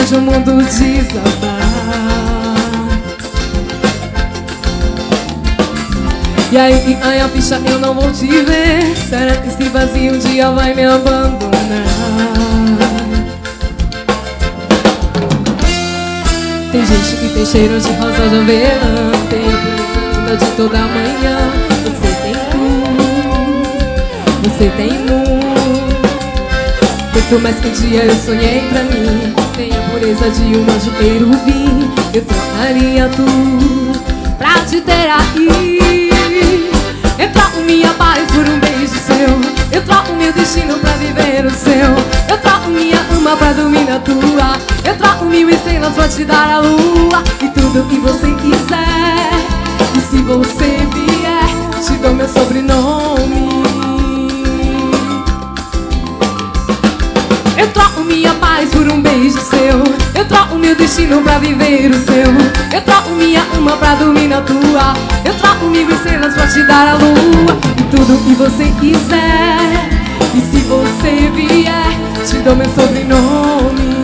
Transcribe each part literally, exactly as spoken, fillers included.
vejo o mundo desabar. E aí, ai, a ficha, eu não vou te ver. Será que esse vazio um dia vai me abandonar? Tem gente que tem cheiro de rosa de avelã, tem linda de toda manhã. Você tem tudo, você tem muito, muito mais que um dia eu sonhei pra mim. Tem a pureza de um anjo querubim. Eu trocaria tudo pra te ter aqui. Eu troco minha paz por um beijo seu. Eu troco meu destino pra viver o seu. Eu troco minha alma pra dormir na tua. Eu troco mil estrelas pra te dar a lua. E tudo que você quiser. E se você vier, te dou meu sobrenome. Eu troco minha paz por um beijo seu. Eu troco meu destino pra viver o seu. Eu troco minha alma pra dormir na tua. Eu troco mil estrelas pra te dar a lua. E tudo que você quiser. E se você vier, te dou meu sobrenome.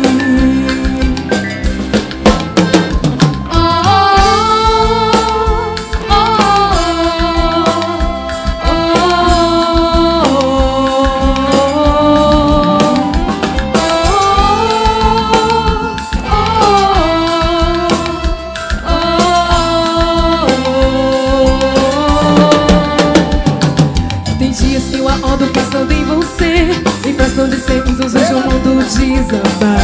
Pensando em você, em questão de segundos vejo o mundo desabar.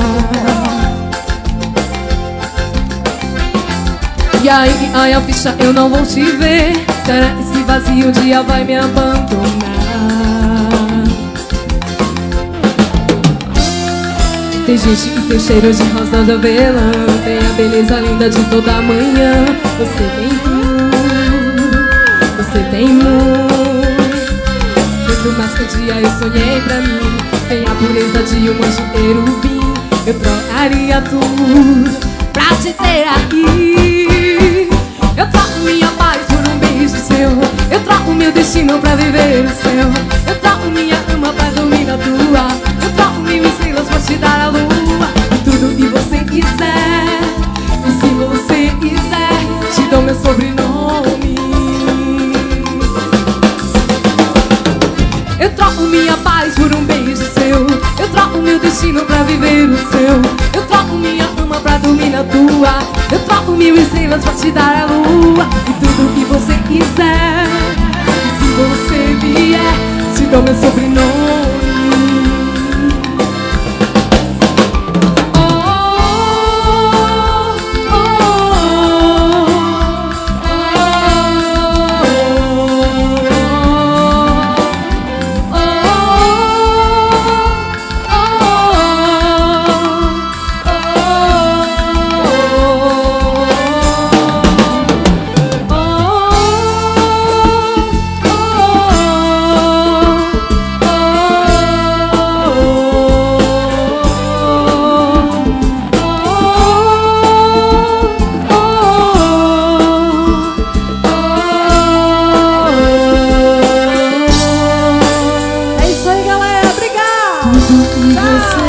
E aí, ai, a ficha, eu não vou te ver. Será que esse vazio um dia vai me abandonar? Tem gente que tem cheiro de rosa de avelã, tem a beleza linda de toda manhã. Você tem tudo, você tem muito, muito mais que um dia eu sonhei pra mim. Tem a pureza de um anjo querubim. Eu trocaria tudo pra te ter aqui. Eu troco minha paz por um beijo seu. Eu troco meu destino pra viver o seu. Eu troco minha alma pra dormir na tua. Eu troco mil estrelas pra te dar a lua. E tudo que você quiser. E se você quiser, te dou meu sobrenome. Eu troco minha paz por um beijo seu. Eu troco meu destino pra viver o seu. Eu troco minha alma pra dormir na tua. Eu troco mil estrelas pra te dar a lua. E tudo que você quiser. E se você vier, te dou meu sobrenome. Tudo que você